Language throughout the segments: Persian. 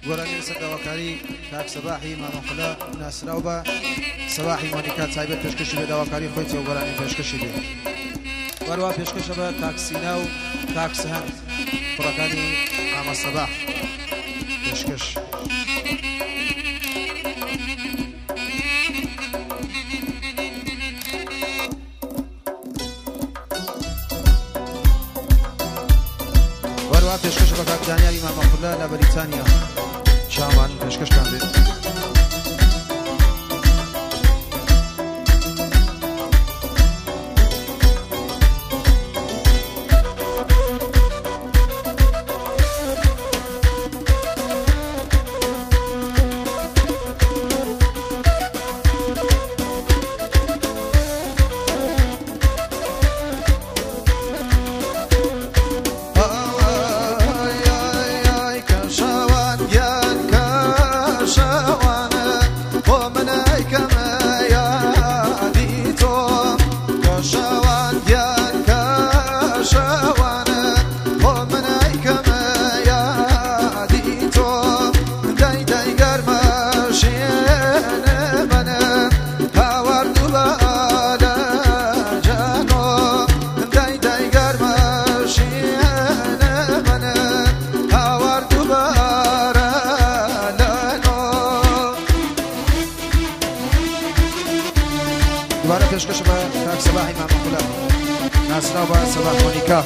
گۆرانی سەرداواکاری کاک سەباحی مامەخولا ناسراو بە سەباحی مۆنیکا تایبەت پێشکەشی بە داواکاری خۆی و گۆرانی پێشکەشی بێ وەروە پێشکەشە بە کاک سینا و کاک سەهەند کوڕەکانی ئامە سەباح پێشکەش وەروە پێشکەشە بە کاک دانیالی مامەخولا لە بەریتانیا شامان پێشکەشتان بێت دوباره پیشکش با کاک سەباحی مامەخولا ناسراو بە سەباح مۆنیکا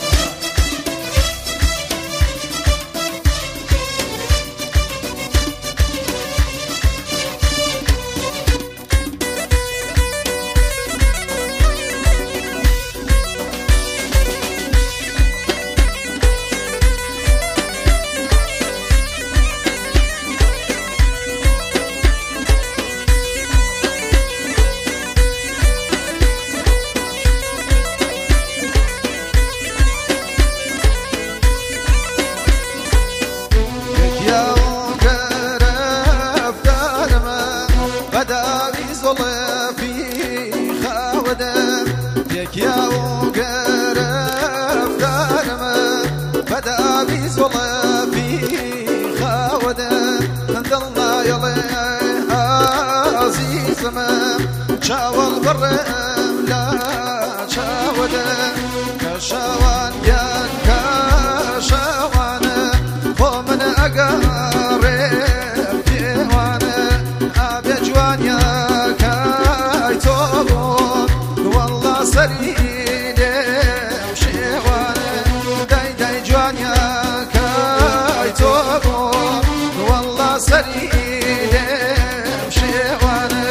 چاوەڵ بڕێم لە چاوەدە کە شاوان یان کەشاوانە بۆ من ئەگەڕێ پێوانە ئابێ جوانیەکەی تۆ بوون وەڵڵا سەری لێو شێوانە دای دای جوانیەکەی تۆ بوون وەڵڵا سەری لێو شێوانە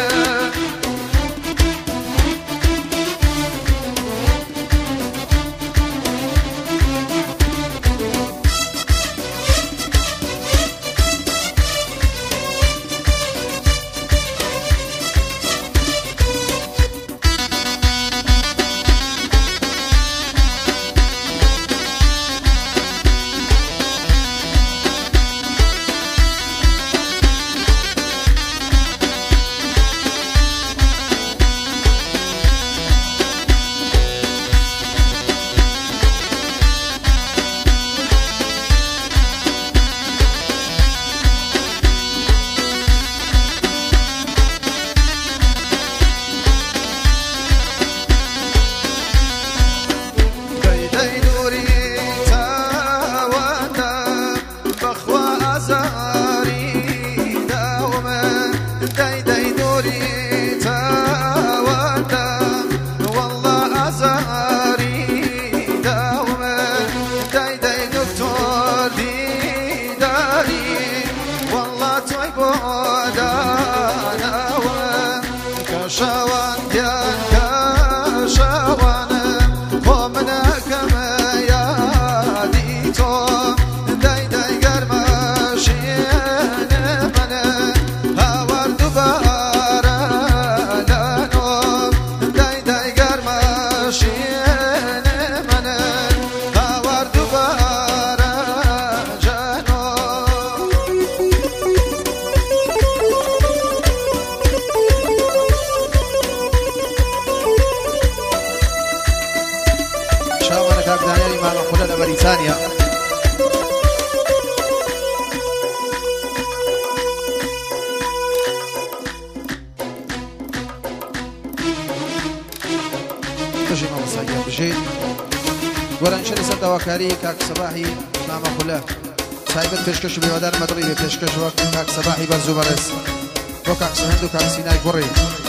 گۆرانشە لەسەر داواکاری کاک سەباحی مامە خولە تایبەت پێشکەش و بێوەدار مەدڕی بێ پێشکەش وەک کاک سەباحی بەرز و بەڕێز بۆ کاک سەهەند و کاک سینای گوڕی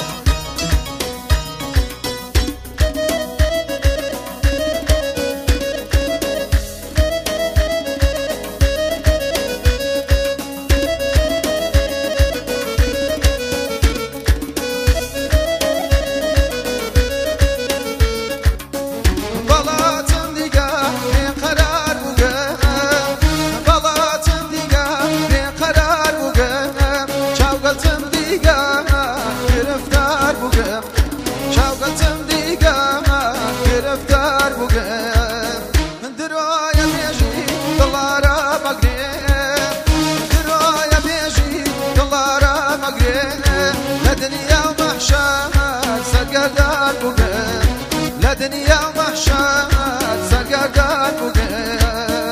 لدنيا وحشات سرقردان بوغن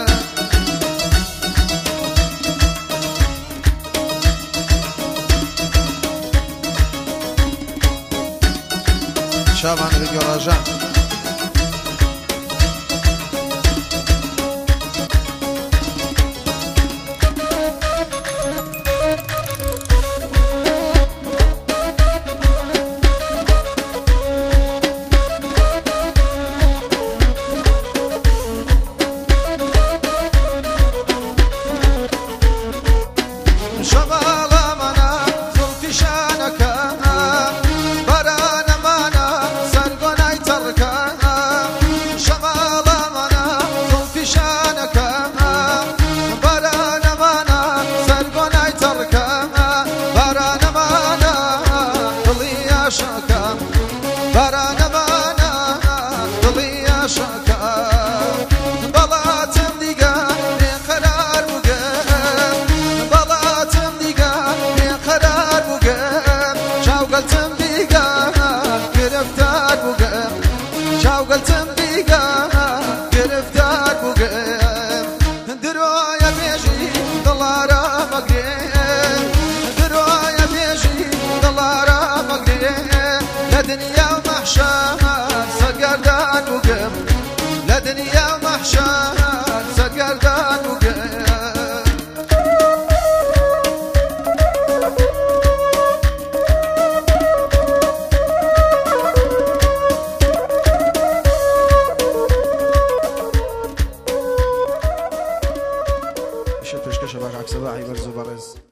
شامان بگراجان قلتم بيقا گرفتار بوغم درويا بيجي دلارا مقريم درويا بيجي دلارا مقريم لدنيا ومحشان سرقردان بوغم لدنيا ومحشان سرقردان بوغم پیشکش با کاک سەباحی بەرز و بەڕێز